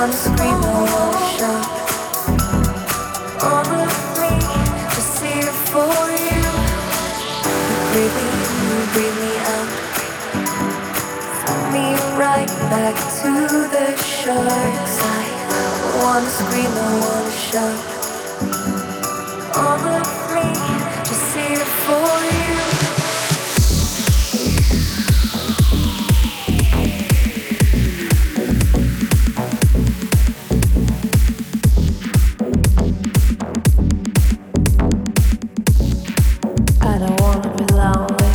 wanna scream, I wanna shout. All of me, just see it for you. You breathe me in, you breathe me out. Throw me right back to the shark side. I wanna scream, I wanna shout. All of me, just see it for you. I don't wanna be lonely.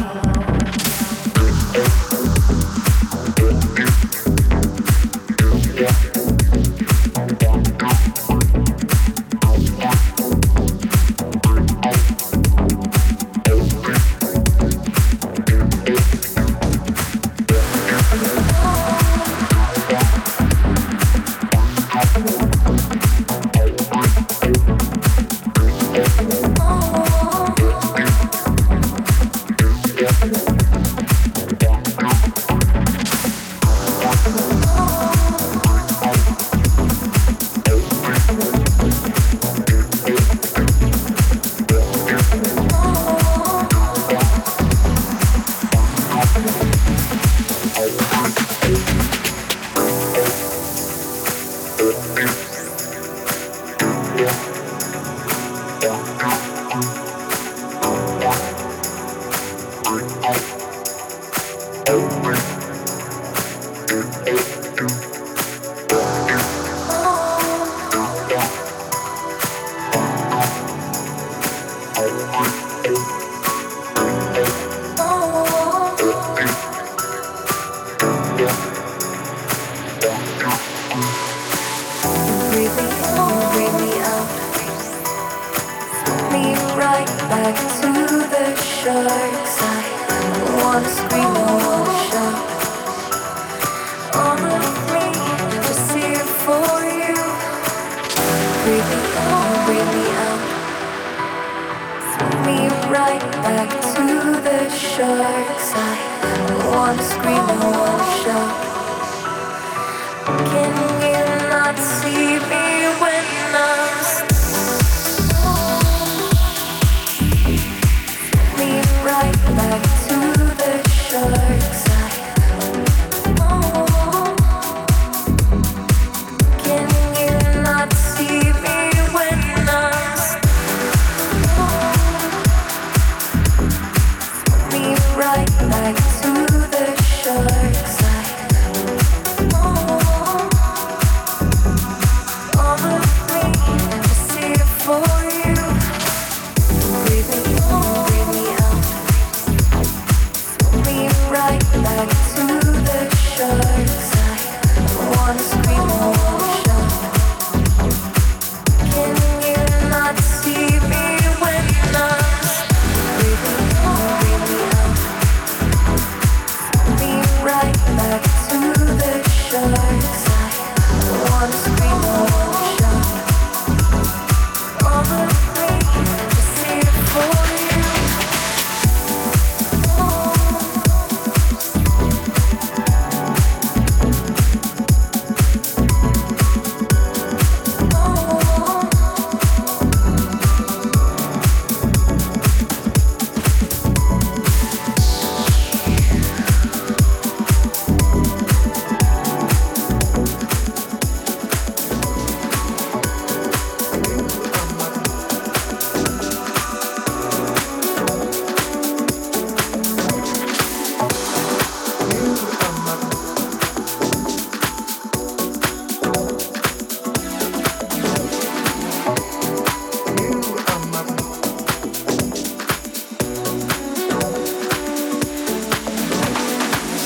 Back to the shark side. I wanna scream, I wanna shout. All of me, just see it for you. Breathe me in, breathe me out. Throw me right back to the shark side. I wanna scream, I wanna shout.